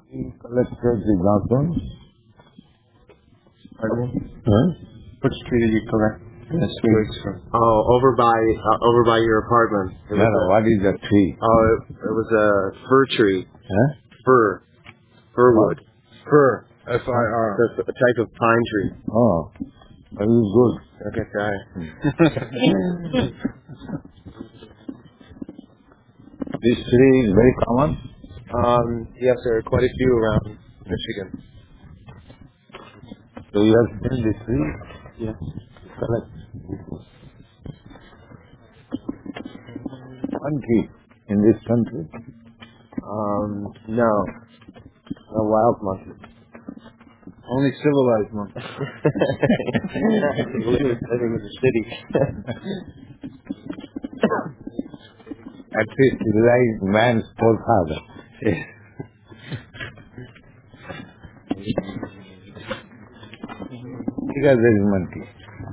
He collected the Gautons. Pardon me? Huh? Which tree did you collect the twigs from? Oh, over by your apartment. What is that tree? Oh, it was a fir tree. Huh? Firwood. Fir. F-I-R. That's a type of pine tree. Oh, very good. Okay, sorry. This tree is very common. Yes, there are quite a few around Michigan. So you have seen this tree? Yes. Collect. Monkey in this country? No. A wild monkey. Only civilized monkeys. Living in the city. At least civilized man's forefather. Because there is monkey.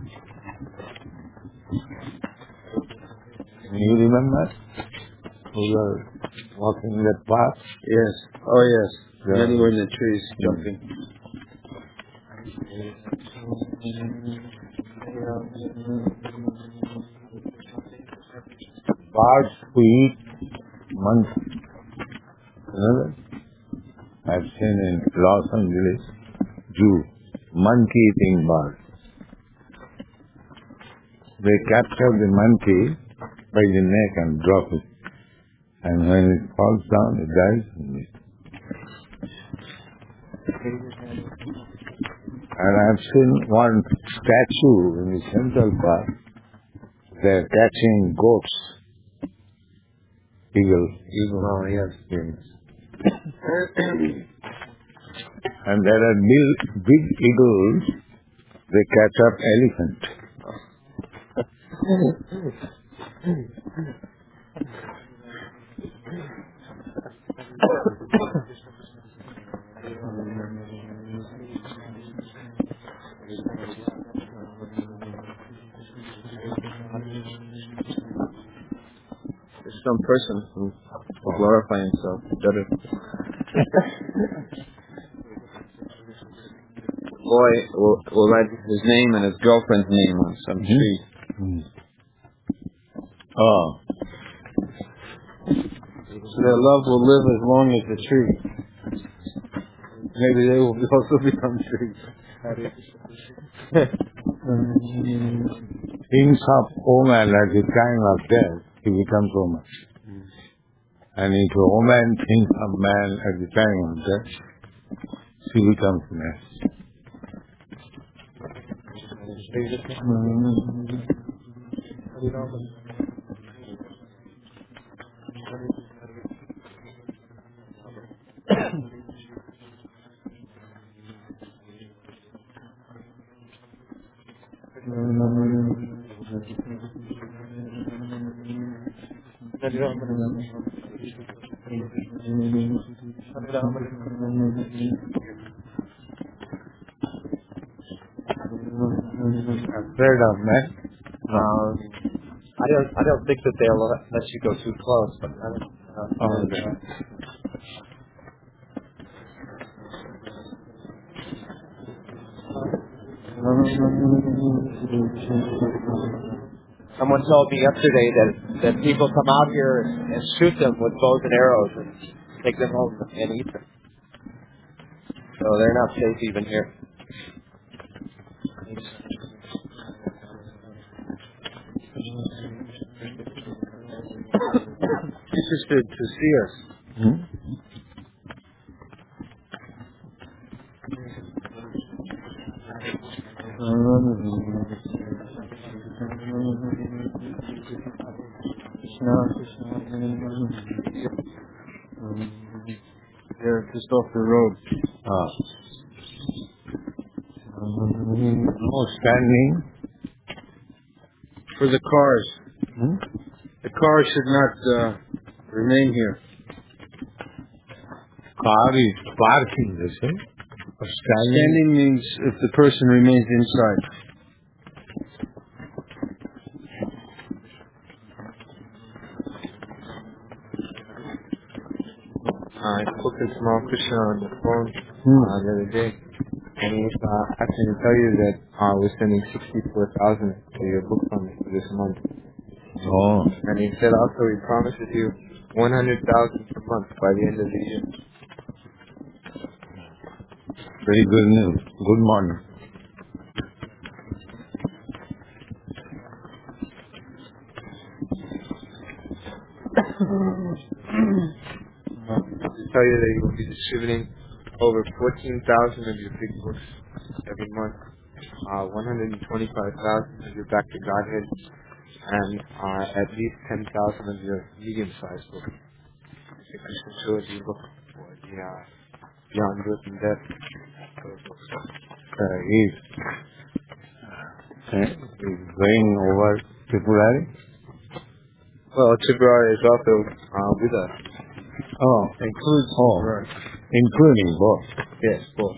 You remember? We were walking that path. Yes. Oh, yes. Yeah. Many were in the trees jumping. Birds who eat monkey. Remember? I've seen in Los Angeles, Zoo, monkey eating bird. They capture the monkey by the neck and drop it. And when it falls down, it dies. And I've seen one statue in the Central Park. They're catching goats. Eagle. Oh, yes. And there are big eagles. They catch up elephant. There's some person who will glorify himself. Boy will write his name and his girlfriend's name on some tree. Oh. So their love will live as long as the tree. Maybe they will also become trees. Thinks of woman at the time of death, he becomes woman. And if a woman thinks of man at the time of death, she becomes man. Afraid of man? I don't think that they'll let you go too close, but I don't know. Someone told me yesterday that people come out here and shoot them with bows and arrows and take them home and eat them. So they're not safe even here. Interested to see us. They're just off the road. No standing. For the cars. The cars should not remain here. Car is parking, they say. Or standing. Standing means if the person remains inside. All right. Well, to Small Krishna on the phone the other day, and he was asking to tell you that we're sending 64,000 to your book fund for this month. Oh, And he said also he promises you 100,000 per month by the end of the year. very good news. Good morning. To tell you that he will be distributing over 14,000 of your big books every month, 125,000 of your Back to Godhead, and at least 10,000 of your medium-sized books. The Krishna Trilogy book or the Beyond Birth and Death. Those books. He's going over Tripurari? Well, Tripurari is also with us. Oh, Includes Tripurari. Including both. Yes, both.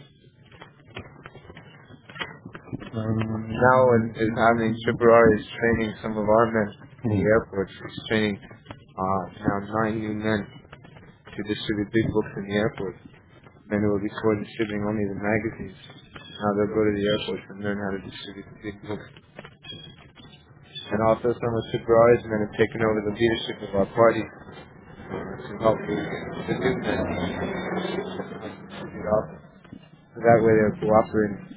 Now what is happening, Tripurari is training some of our men in the airports. He's training now 9 new men to distribute big books in the airport. Men who will be before distributing only the magazines. Now they'll go to the airports and learn how to distribute the big books. And also some of Tripurari's men have taken over the leadership of our party to help the new men. So that way they're cooperating.